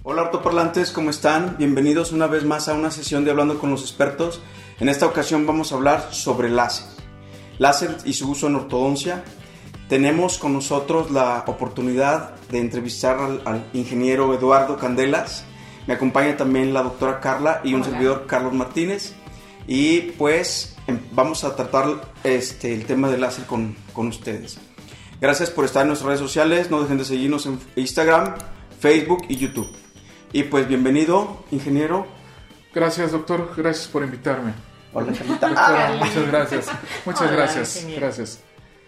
Hola ortoparlantes, ¿cómo están? Bienvenidos una vez más a una sesión de Hablando con los Expertos. En esta ocasión vamos a hablar sobre láser y su uso en ortodoncia. Tenemos con nosotros la oportunidad de entrevistar al ingeniero Eduardo Candelas. Me acompaña también la doctora Carla y un servidor, Carlos Martínez. Y pues vamos a tratar el tema del láser con ustedes. Gracias por estar en nuestras redes sociales. No dejen de seguirnos en Instagram, Facebook y YouTube. Y pues bienvenido, ingeniero. Gracias, doctor. Gracias por invitarme. Hola, Carlita. Muchas gracias. Muchas gracias. Ingeniero. Gracias.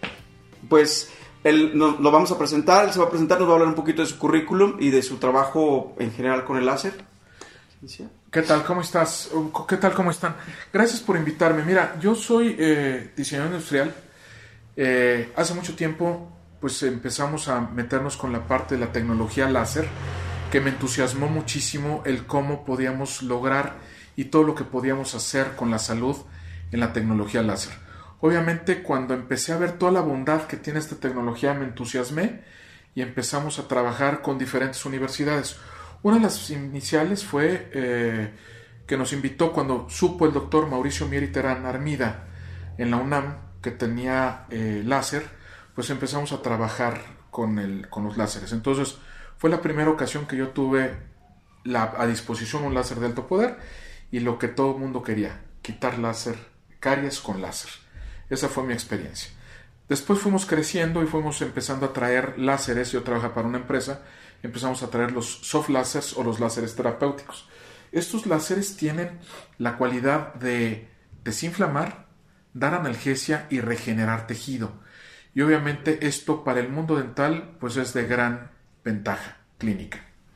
Pues él lo vamos a presentar. Él se va a presentar, nos va a hablar un poquito de su currículum y de su trabajo en general con el láser. ¿Qué tal? ¿Cómo estás? ¿Qué tal? ¿Cómo están? Gracias por invitarme. Mira, yo soy diseñador industrial. Hace mucho tiempo pues empezamos a meternos con la parte de la tecnología láser, que me entusiasmó muchísimo el cómo podíamos lograr y todo lo que podíamos hacer con la salud en la tecnología láser. Obviamente, cuando empecé a ver toda la bondad que tiene esta tecnología, me entusiasmé y empezamos a trabajar con diferentes universidades. Una de las iniciales fue que nos invitó cuando supo el doctor Mauricio Mier y Terán Armida en la UNAM que tenía láser, pues empezamos a trabajar con los láseres. Entonces, fue la primera ocasión que yo tuve a disposición un láser de alto poder y lo que todo el mundo quería, quitar caries con láser. Esa fue mi experiencia. Después fuimos creciendo y fuimos empezando a traer láseres. Yo trabajaba para una empresa, empezamos a traer los soft láseres o los láseres terapéuticos. Estos láseres tienen la cualidad de desinflamar, dar analgesia y regenerar tejido. Y obviamente esto para el mundo dental pues es de gran ventaja clínica.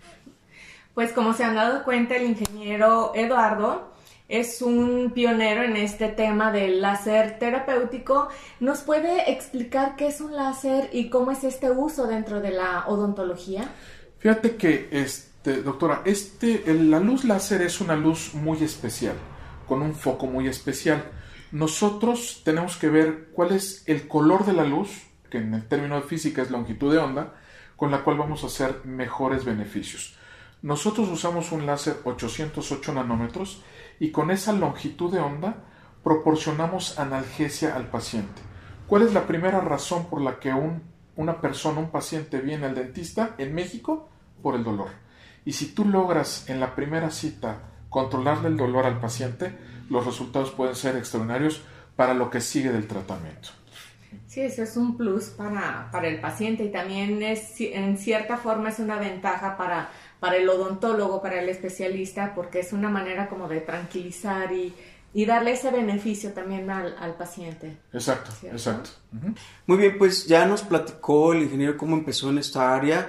Pues como se han dado cuenta, el ingeniero Eduardo es un pionero en este tema del láser terapéutico. ¿Nos puede explicar qué es un láser y cómo es este uso dentro de la odontología? Fíjate que, doctora, la luz láser es una luz muy especial, con un foco muy especial. Nosotros tenemos que ver cuál es el color de la luz, que en el término de física es longitud de onda, con la cual vamos a hacer mejores beneficios. Nosotros usamos un láser 808 nanómetros y con esa longitud de onda proporcionamos analgesia al paciente. ¿Cuál es la primera razón por la que un paciente viene al dentista en México? Por el dolor. Y si tú logras en la primera cita controlarle el dolor al paciente, los resultados pueden ser extraordinarios para lo que sigue del tratamiento. Sí, eso es un plus para el paciente y también en cierta forma es una ventaja para el odontólogo, para el especialista, porque es una manera como de tranquilizar y darle ese beneficio también al paciente. Exacto, ¿cierto? exacto. Uh-huh. Muy bien, pues ya nos platicó el ingeniero cómo empezó en esta área.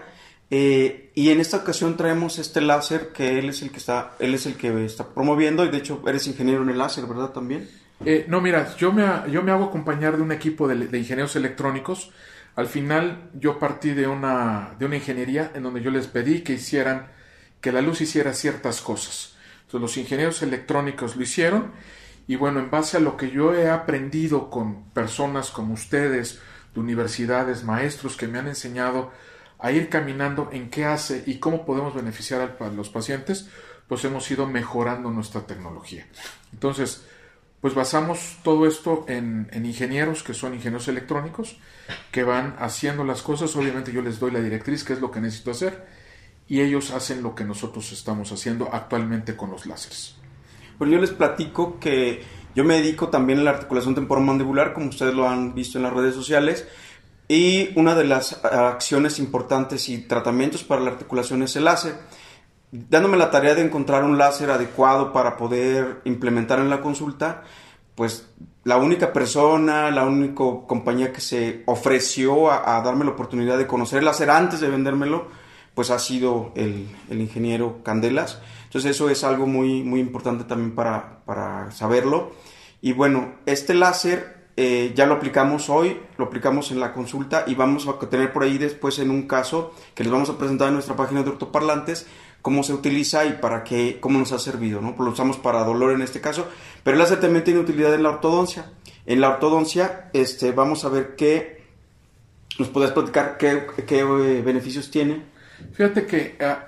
Y en esta ocasión traemos este láser que él es el que está promoviendo, y de hecho eres ingeniero en el láser, ¿verdad? También. No, mira, yo me hago acompañar de un equipo de ingenieros electrónicos. Al final yo partí de una ingeniería en donde yo les pedí que la luz hiciera ciertas cosas. Entonces los ingenieros electrónicos lo hicieron y bueno, en base a lo que yo he aprendido con personas como ustedes, de universidades, maestros que me han enseñado a ir caminando en qué hace y cómo podemos beneficiar a los pacientes, pues hemos ido mejorando nuestra tecnología. Entonces, pues basamos todo esto en ingenieros que son ingenieros electrónicos que van haciendo las cosas. Obviamente yo les doy la directriz, qué es lo que necesito hacer, y ellos hacen lo que nosotros estamos haciendo actualmente con los láseres. Bueno, yo les platico que yo me dedico también a la articulación temporomandibular, como ustedes lo han visto en las redes sociales, y una de las acciones importantes y tratamientos para la articulación es el láser. Dándome la tarea de encontrar un láser adecuado para poder implementar en la consulta, pues la única compañía que se ofreció a darme la oportunidad de conocer el láser antes de vendérmelo, pues ha sido el ingeniero Candelas. Entonces eso es algo muy, muy importante también para saberlo. Y bueno, este láser ya lo aplicamos hoy, lo aplicamos en la consulta y vamos a tener por ahí después en un caso que les vamos a presentar en nuestra página de ortoparlantes cómo se utiliza y para qué, cómo nos ha servido, ¿no? Pues lo usamos para dolor en este caso, pero el láser también tiene utilidad en la ortodoncia. En la ortodoncia vamos a ver qué nos podrías platicar qué beneficios tiene. Fíjate que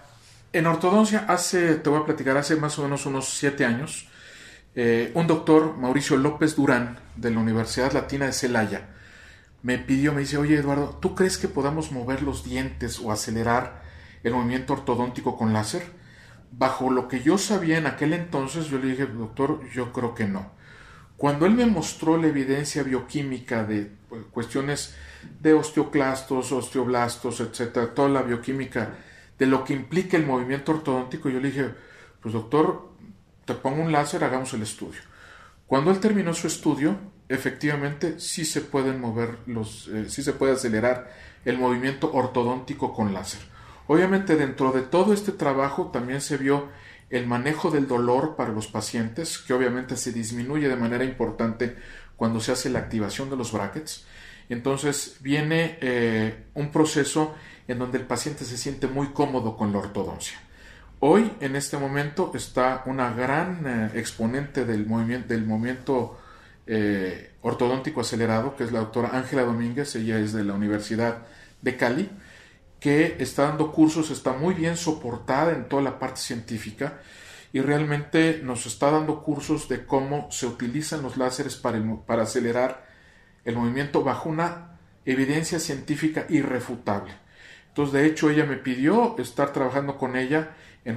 En ortodoncia, te voy a platicar, hace más o menos unos 7 años, un doctor, Mauricio López Durán, de la Universidad Latina de Celaya, me dice, oye Eduardo, ¿tú crees que podamos mover los dientes o acelerar el movimiento ortodóntico con láser? Bajo lo que yo sabía en aquel entonces, yo le dije, doctor, yo creo que no. Cuando él me mostró la evidencia bioquímica de cuestiones de osteoclastos, osteoblastos, etcétera, toda la bioquímica de lo que implica el movimiento ortodóntico, yo le dije, pues doctor, te pongo un láser, hagamos el estudio. Cuando él terminó su estudio, efectivamente sí se pueden mover sí se puede acelerar el movimiento ortodóntico con láser. Obviamente dentro de todo este trabajo también se vio el manejo del dolor para los pacientes, que obviamente se disminuye de manera importante cuando se hace la activación de los brackets. Entonces viene un proceso en donde el paciente se siente muy cómodo con la ortodoncia. Hoy, en este momento, está una gran exponente del movimiento ortodóntico acelerado, que es la doctora Ángela Domínguez. Ella es de la Universidad de Cali, que está dando cursos, está muy bien soportada en toda la parte científica y realmente nos está dando cursos de cómo se utilizan los láseres para acelerar el movimiento bajo una evidencia científica irrefutable. Entonces, de hecho, ella me pidió estar trabajando con ella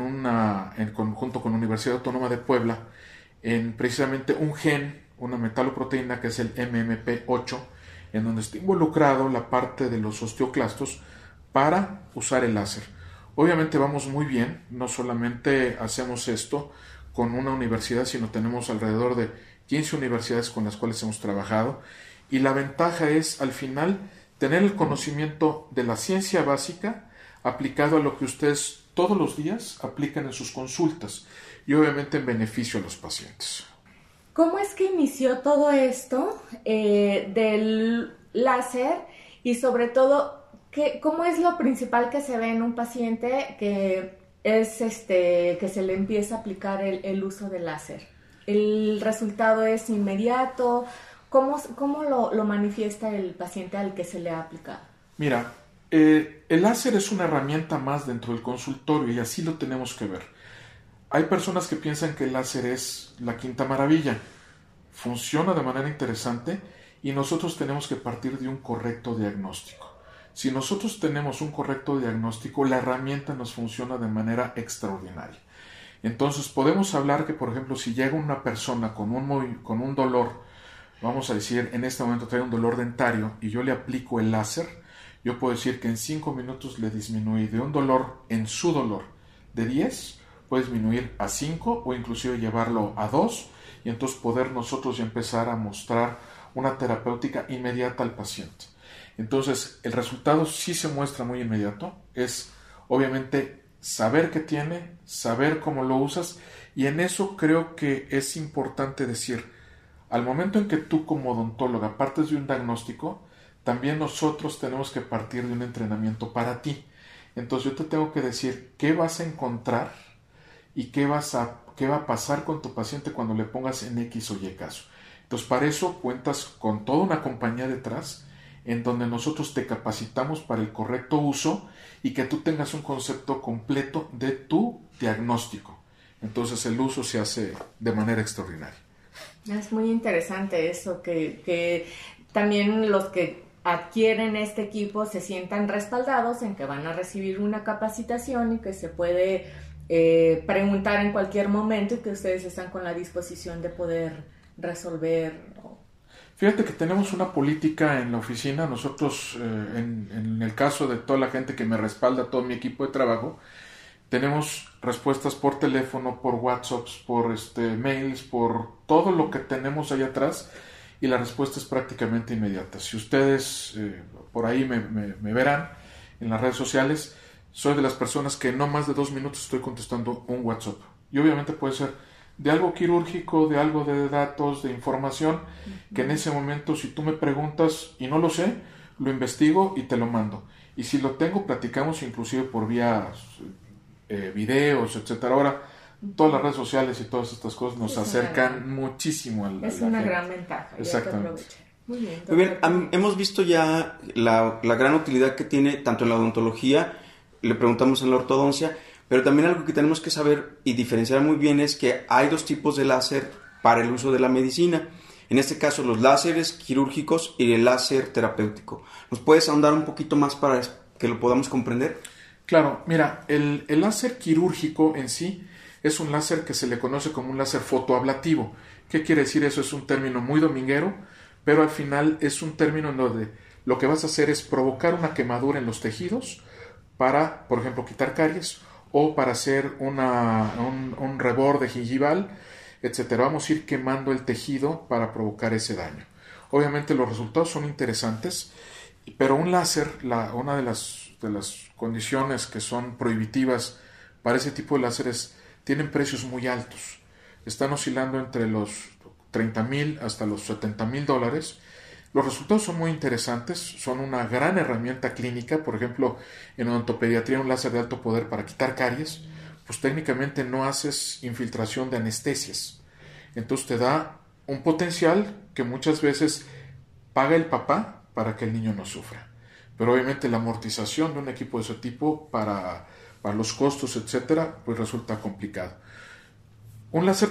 junto con la Universidad Autónoma de Puebla en precisamente un gen, una metaloproteína que es el MMP8, en donde está involucrado la parte de los osteoclastos para usar el láser. Obviamente vamos muy bien, no solamente hacemos esto con una universidad, sino tenemos alrededor de 15 universidades con las cuales hemos trabajado, y la ventaja es al final tener el conocimiento de la ciencia básica aplicado a lo que ustedes todos los días aplican en sus consultas y obviamente en beneficio a los pacientes. ¿Cómo es que inició todo esto del láser y sobre todo cómo es lo principal que se ve en un paciente que se le empieza a aplicar el uso del láser? ¿El resultado es inmediato? ¿Cómo lo manifiesta el paciente al que se le ha aplicado? Mira, el láser es una herramienta más dentro del consultorio y así lo tenemos que ver. Hay personas que piensan que el láser es la quinta maravilla. Funciona de manera interesante y nosotros tenemos que partir de un correcto diagnóstico. Si nosotros tenemos un correcto diagnóstico, la herramienta nos funciona de manera extraordinaria. Entonces podemos hablar que, por ejemplo, si llega una persona con un dolor, vamos a decir, en este momento trae un dolor dentario y yo le aplico el láser, yo puedo decir que en 5 minutos le disminuí de un dolor en su dolor de 10, puede disminuir a 5 o inclusive llevarlo a 2 y entonces poder nosotros ya empezar a mostrar una terapéutica inmediata al paciente. Entonces el resultado sí se muestra muy inmediato, es obviamente saber qué tiene, saber cómo lo usas y en eso creo que es importante decir, al momento en que tú como odontóloga partes de un diagnóstico, también nosotros tenemos que partir de un entrenamiento para ti. Entonces yo te tengo que decir qué vas a encontrar y qué va a pasar con tu paciente cuando le pongas en X o Y caso. Entonces para eso cuentas con toda una compañía detrás en donde nosotros te capacitamos para el correcto uso y que tú tengas un concepto completo de tu diagnóstico. Entonces el uso se hace de manera extraordinaria. Es muy interesante eso, que también los que adquieren este equipo se sientan respaldados en que van a recibir una capacitación y que se puede preguntar en cualquier momento y que ustedes están con la disposición de poder resolver. Fíjate que tenemos una política en la oficina, nosotros en el caso de toda la gente que me respalda, todo mi equipo de trabajo, tenemos respuestas por teléfono, por WhatsApp, por mails, por todo lo que tenemos ahí atrás y la respuesta es prácticamente inmediata. Si ustedes por ahí me verán en las redes sociales, soy de las personas que no más de 2 minutos estoy contestando un WhatsApp. Y obviamente puede ser de algo quirúrgico, de algo de datos, de información, que en ese momento si tú me preguntas y no lo sé, lo investigo y te lo mando. Y si lo tengo, platicamos inclusive por vía videos, etcétera. Ahora todas las redes sociales y todas estas cosas nos acercan muchísimo a la Es una gente. gran ventaja. Exactamente. Muy bien. Muy bien, hemos visto ya la gran utilidad que tiene tanto en la odontología, le preguntamos en la ortodoncia, Pero también algo que tenemos que saber y diferenciar muy bien es que hay dos tipos de láser para el uso de la medicina. En este caso, los láseres quirúrgicos y el láser terapéutico. ¿Nos puedes ahondar un poquito más para que lo podamos comprender? Claro, mira, el láser quirúrgico en sí es un láser que se le conoce como un láser fotoablativo. ¿Qué quiere decir eso? Es un término muy dominguero, pero al final es un término en donde lo que vas a hacer es provocar una quemadura en los tejidos para, por ejemplo, quitar caries o para hacer un reborde gingival, etcétera. Vamos a ir quemando el tejido para provocar ese daño. Obviamente los resultados son interesantes, pero un láser, una de las condiciones que son prohibitivas para ese tipo de láseres, tienen precios muy altos. Están oscilando entre los $30,000 hasta los $70,000. Los resultados son muy interesantes, son una gran herramienta clínica. Por ejemplo, en odontopediatría, un láser de alto poder para quitar caries, pues técnicamente no haces infiltración de anestesias. Entonces te da un potencial que muchas veces paga el papá para que el niño no sufra. Pero obviamente la amortización de un equipo de ese tipo para los costos, etcétera, pues resulta complicado. Un láser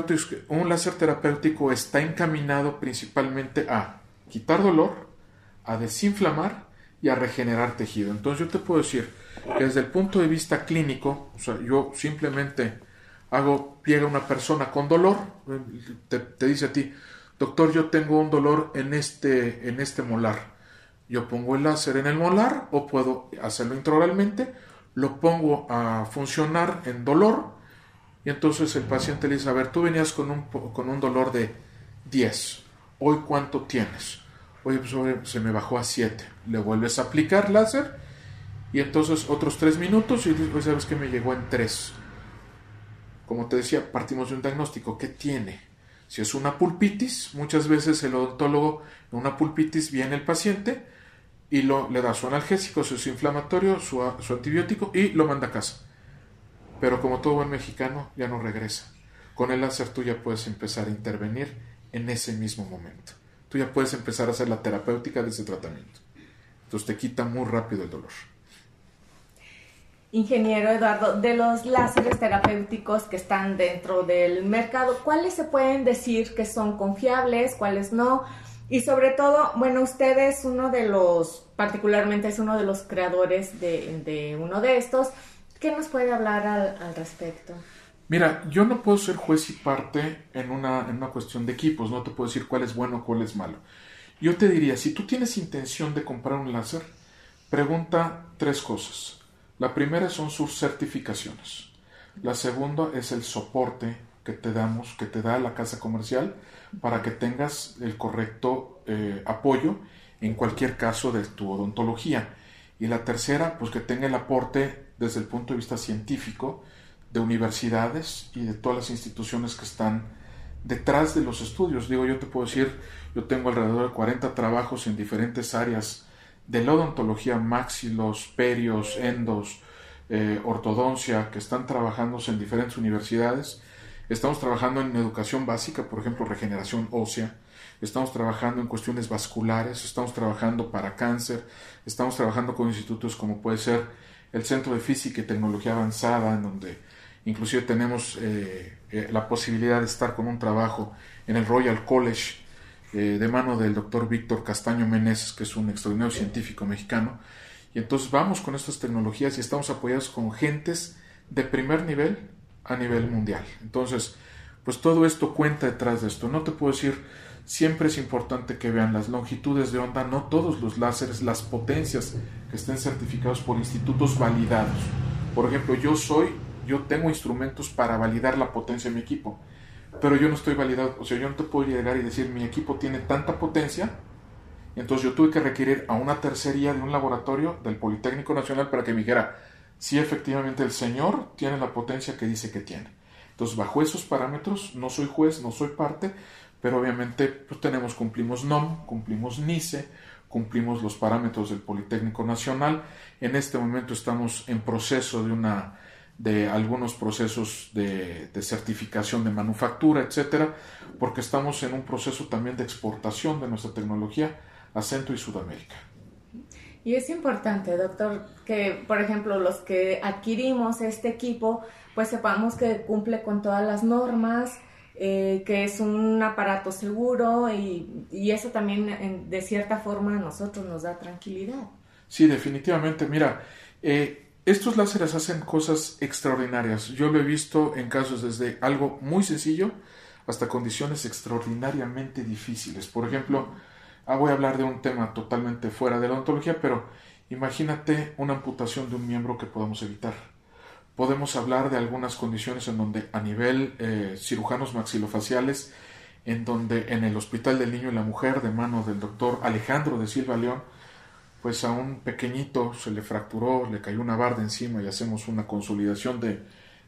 terapéutico está encaminado principalmente a quitar dolor, a desinflamar y a regenerar tejido. Entonces yo te puedo decir que desde el punto de vista clínico, o sea, yo simplemente llega una persona con dolor, te dice a ti, doctor, yo tengo un dolor en este molar. Yo pongo el láser en el molar o puedo hacerlo intraoralmente, lo pongo a funcionar en dolor y entonces el paciente le dice, a ver, tú venías con un dolor de 10, ¿hoy cuánto tienes? Oye, pues se me bajó a 7. Le vuelves a aplicar láser y entonces otros 3 minutos y dices, ¿sabes qué? Me llegó en 3. Como te decía, partimos de un diagnóstico. ¿Qué tiene? Si es una pulpitis, muchas veces el odontólogo, en una pulpitis viene el paciente y le da su analgésico, su inflamatorio, su antibiótico y lo manda a casa. Pero como todo buen mexicano, ya no regresa. Con el láser tú ya puedes empezar a intervenir en ese mismo momento. Tú ya puedes empezar a hacer la terapéutica de ese tratamiento. Entonces te quita muy rápido el dolor. Ingeniero Eduardo, de los láseres terapéuticos que están dentro del mercado, ¿cuáles se pueden decir que son confiables, cuáles no? Y sobre todo, bueno, usted es particularmente es uno de los creadores de uno de estos. ¿Qué nos puede hablar al respecto? Mira, yo no puedo ser juez y parte en una cuestión de equipos, no te puedo decir cuál es bueno o cuál es malo. Yo te diría, si tú tienes intención de comprar un láser, pregunta 3 cosas. La primera son sus certificaciones. La segunda es el soporte que te da la casa comercial para que tengas el correcto apoyo en cualquier caso de tu odontología. Y la tercera, pues que tenga el aporte desde el punto de vista científico de universidades y de todas las instituciones que están detrás de los estudios. Digo, yo te puedo decir, yo tengo alrededor de 40 trabajos en diferentes áreas de la odontología, maxilos, perios, endos, ortodoncia, que están trabajándose en diferentes universidades. Estamos trabajando en educación básica, por ejemplo, regeneración ósea. Estamos trabajando en cuestiones vasculares, estamos trabajando para cáncer, estamos trabajando con institutos como puede ser el Centro de Física y Tecnología Avanzada, en donde inclusive tenemos la posibilidad de estar con un trabajo en el Royal College de mano del doctor Víctor Castaño Meneses, que es un extraordinario científico mexicano. Y entonces vamos con estas tecnologías y estamos apoyados con gentes de primer nivel a nivel mundial. Entonces, pues todo esto cuenta detrás de esto. No te puedo decir, siempre es importante que vean las longitudes de onda, no todos los láseres, las potencias que estén certificados por institutos validados. Por ejemplo, yo tengo instrumentos para validar la potencia de mi equipo, pero yo no estoy validado, o sea, yo no te puedo llegar y decir mi equipo tiene tanta potencia. Entonces yo tuve que requerir a una tercería de un laboratorio del Politécnico Nacional para que me dijera si efectivamente el señor tiene la potencia que dice que tiene. Entonces, bajo esos parámetros, no soy juez, no soy parte, pero obviamente pues, cumplimos NOM, cumplimos NICE, cumplimos los parámetros del Politécnico Nacional. En este momento estamos en proceso de algunos procesos de certificación de manufactura, etcétera, porque estamos en un proceso también de exportación de nuestra tecnología a Centro y Sudamérica. Y es importante, doctor, que por ejemplo los que adquirimos este equipo, pues sepamos que cumple con todas las normas, que es un aparato seguro y eso también de cierta forma a nosotros nos da tranquilidad. Sí, definitivamente. Mira, estos láseres hacen cosas extraordinarias. Yo lo he visto en casos desde algo muy sencillo hasta condiciones extraordinariamente difíciles. Por ejemplo, voy a hablar de un tema totalmente fuera de la odontología, pero imagínate una amputación de un miembro que podamos evitar. Podemos hablar de algunas condiciones en donde a nivel cirujanos maxilofaciales, en donde en el Hospital del Niño y la Mujer, de mano del doctor Alejandro de Silva León, pues a un pequeñito se le fracturó, le cayó una barda encima y hacemos una consolidación de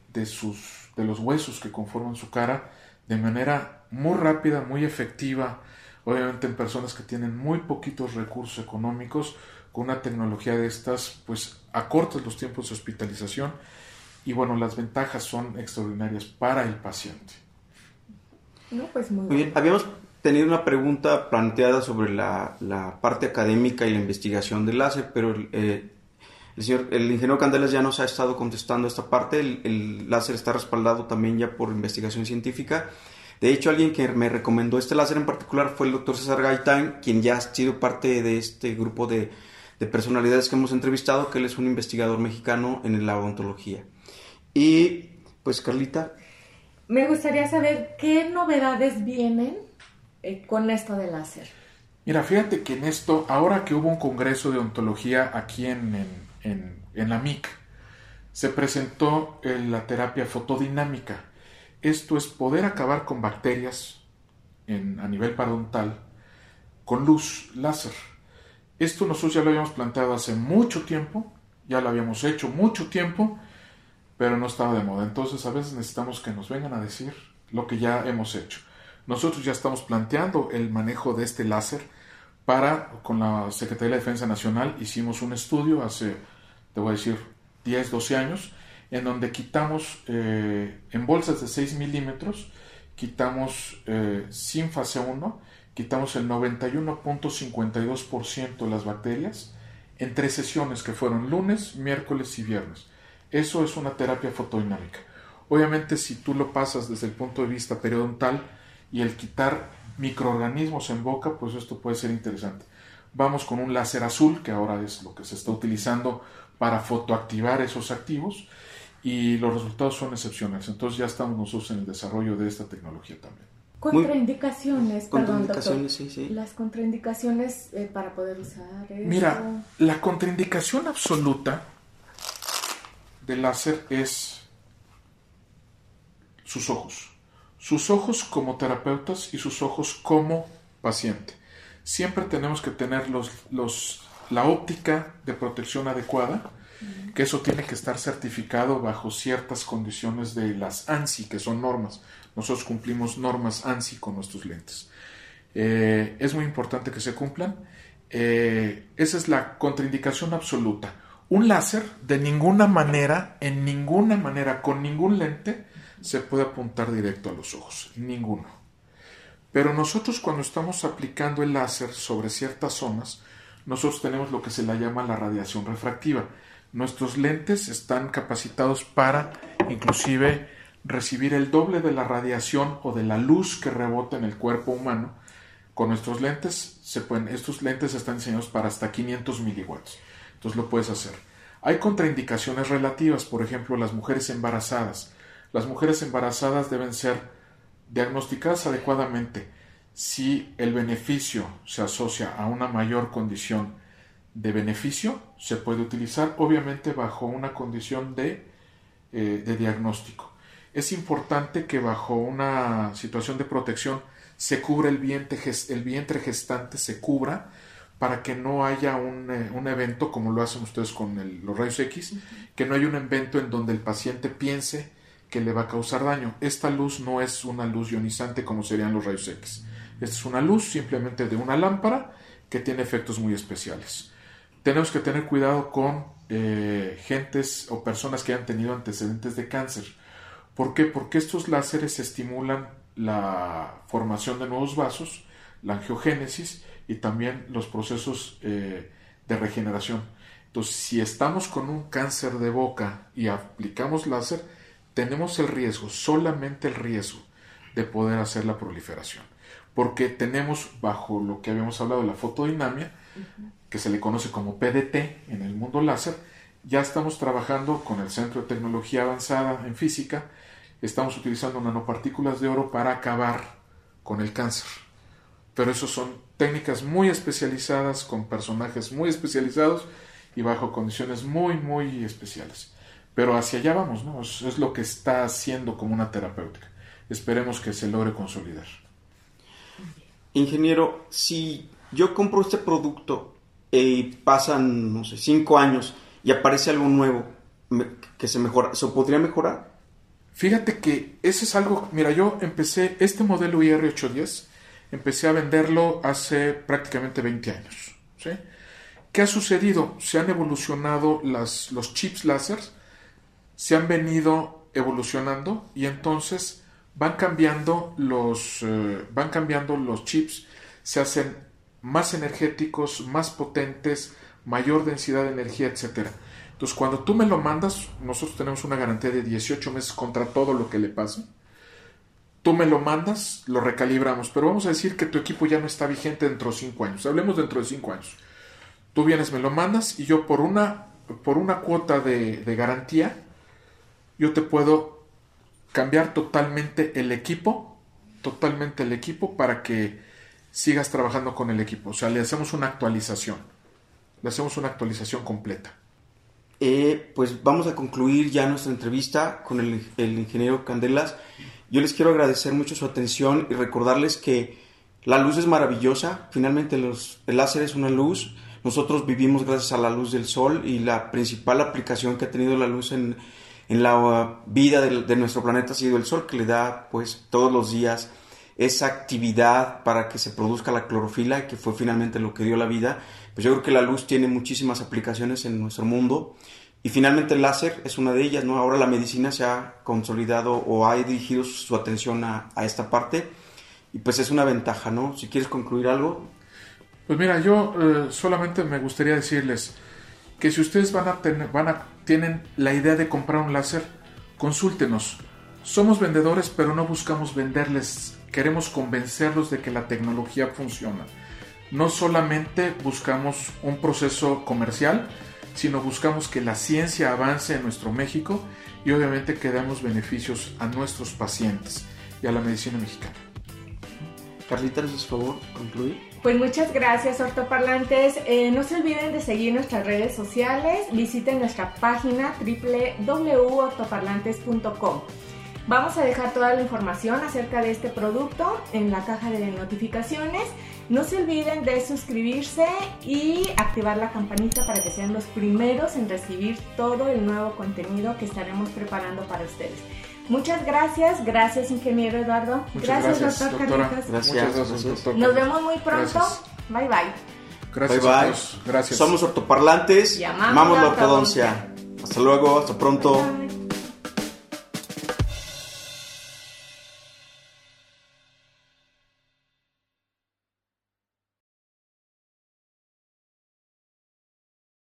los huesos que conforman su cara de manera muy rápida, muy efectiva, obviamente en personas que tienen muy poquitos recursos económicos, con una tecnología de estas, pues acortas los tiempos de hospitalización y bueno, las ventajas son extraordinarias para el paciente. No, pues muy bien. Habíamos tenido una pregunta planteada sobre la parte académica y la investigación del láser, pero el ingeniero Candelas ya nos ha estado contestando esta parte. El láser está respaldado también ya por investigación científica. De hecho, alguien que me recomendó este láser en particular fue el doctor César Gaitán, quien ya ha sido parte de este grupo de personalidades que hemos entrevistado, que él es un investigador mexicano en la odontología. Y pues, Carlita, me gustaría saber qué novedades vienen con esto del láser. Mira, fíjate que en esto, ahora que hubo un congreso de odontología aquí en la MIC, se presentó la terapia fotodinámica. Esto es poder acabar con bacterias a nivel parodontal con luz láser. Esto nosotros ya lo habíamos planteado hace mucho tiempo, ya lo habíamos hecho mucho tiempo, pero no estaba de moda. Entonces a veces necesitamos que nos vengan a decir lo que ya hemos hecho. Nosotros ya estamos planteando el manejo de este láser con la Secretaría de Defensa Nacional hicimos un estudio hace, te voy a decir, 10, 12 años, en donde quitamos en bolsas de 6 milímetros, quitamos sin fase 1, quitamos el 91.52% de las bacterias en 3 sesiones que fueron lunes, miércoles y viernes. Eso es una terapia fotodinámica. Obviamente, si tú lo pasas desde el punto de vista periodontal y el quitar microorganismos en boca, pues esto puede ser interesante. Vamos con un láser azul, que ahora es lo que se está utilizando para fotoactivar esos activos, y los resultados son excepcionales. Entonces ya estamos nosotros en el desarrollo de esta tecnología también. Contraindicaciones, perdón, doctor. Sí. Las contraindicaciones para poder usar eso. Mira, la contraindicación absoluta del láser es sus ojos. Sus ojos como terapeutas y sus ojos como paciente. Siempre tenemos que tener la óptica de protección adecuada, que eso tiene que estar certificado bajo ciertas condiciones de las ANSI, que son normas. Nosotros cumplimos normas ANSI con nuestros lentes. Es muy importante que se cumplan. Esa es la contraindicación absoluta. Un láser, de ninguna manera, con ningún lente, se puede apuntar directo a los ojos. Ninguno. Pero nosotros cuando estamos aplicando el láser sobre ciertas zonas, nosotros tenemos lo que se le llama la radiación refractiva. Nuestros lentes están capacitados para, inclusive, recibir el doble de la radiación o de la luz que rebota en el cuerpo humano. Con nuestros lentes, estos lentes están diseñados para hasta 500 miliwatts. Entonces lo puedes hacer. Hay contraindicaciones relativas, por ejemplo, las mujeres embarazadas. Las mujeres embarazadas deben ser diagnosticadas adecuadamente. Si el beneficio se asocia a una mayor condición de beneficio, se puede utilizar, obviamente bajo una condición de diagnóstico. Es importante que bajo una situación de protección se cubra el vientre gestante, se cubra, para que no haya un evento como lo hacen ustedes con los rayos X, que no haya un evento en donde el paciente piense que le va a causar daño. Esta luz no es una luz ionizante como serían los rayos X. Esta es una luz simplemente de una lámpara que tiene efectos muy especiales. Tenemos que tener cuidado con gentes o personas que hayan tenido antecedentes de cáncer. ¿Por qué? Porque estos láseres estimulan la formación de nuevos vasos, la angiogénesis y también los procesos de regeneración. Entonces, si estamos con un cáncer de boca y aplicamos láser, tenemos el riesgo, solamente el riesgo, de poder hacer la proliferación. Porque tenemos, bajo lo que habíamos hablado de la fotodinamia, que se le conoce como PDT en el mundo láser, ya estamos trabajando con el Centro de Tecnología Avanzada en Física, estamos utilizando nanopartículas de oro para acabar con el cáncer. Pero eso son técnicas muy especializadas, con personajes muy especializados y bajo condiciones muy, muy especiales. Pero hacia allá vamos, ¿no? Es lo que está haciendo como una terapéutica. Esperemos que se logre consolidar. Ingeniero, si yo compro este producto y pasan, no sé, 5 años y aparece algo nuevo que se mejora, ¿se podría mejorar? Fíjate que ese es algo... Mira, yo empecé este modelo IR810, empecé a venderlo hace prácticamente 20 años, ¿sí? ¿Qué ha sucedido? Se han evolucionado los chips láser, se han venido evolucionando y entonces van cambiando los chips, se hacen más energéticos, más potentes, mayor densidad de energía, etcétera. Entonces, cuando tú me lo mandas, nosotros tenemos una garantía de 18 meses contra todo lo que le pase. Tú me lo mandas, lo recalibramos, pero vamos a decir que tu equipo ya no está vigente dentro de 5 años. Hablemos dentro de 5 años. Tú vienes, me lo mandas y yo por una cuota de garantía, yo te puedo cambiar totalmente el equipo para que sigas trabajando con el equipo. O sea, le hacemos una actualización completa. Pues vamos a concluir ya nuestra entrevista con el ingeniero Candelas. Yo les quiero agradecer mucho su atención y recordarles que la luz es maravillosa. Finalmente el láser es una luz. Nosotros vivimos gracias a la luz del sol y la principal aplicación que ha tenido la luz en la vida de nuestro planeta ha sido el sol, que le da pues todos los días esa actividad para que se produzca la clorofila, que fue finalmente lo que dio la vida. Pues yo creo que la luz tiene muchísimas aplicaciones en nuestro mundo y finalmente el láser es una de ellas, ¿no? Ahora la medicina se ha consolidado o ha dirigido su atención a esta parte y pues es una ventaja, ¿no? Si quieres concluir algo. Pues mira, yo solamente me gustaría decirles que si ustedes tienen la idea de comprar un láser, consúltenos. Somos vendedores, pero no buscamos venderles. Queremos convencerlos de que la tecnología funciona. No solamente buscamos un proceso comercial, sino buscamos que la ciencia avance en nuestro México y obviamente que demos beneficios a nuestros pacientes y a la medicina mexicana. Carlita, ¿nos haces favor concluir? Pues muchas gracias, ortoparlantes. No se olviden de seguir nuestras redes sociales. Visiten nuestra página www.ortoparlantes.com. Vamos a dejar toda la información acerca de este producto en la caja de notificaciones. No se olviden de suscribirse y activar la campanita para que sean los primeros en recibir todo el nuevo contenido que estaremos preparando para ustedes. Muchas gracias. Gracias, ingeniero Eduardo. Gracias, doctor Carlitos. Gracias, doctor. Nos vemos muy pronto. Gracias. Bye, bye. Gracias, bye, bye. a todos. Gracias. Somos ortoparlantes. Amamos la la ortodoncia. Hasta luego, hasta pronto. Bye, bye.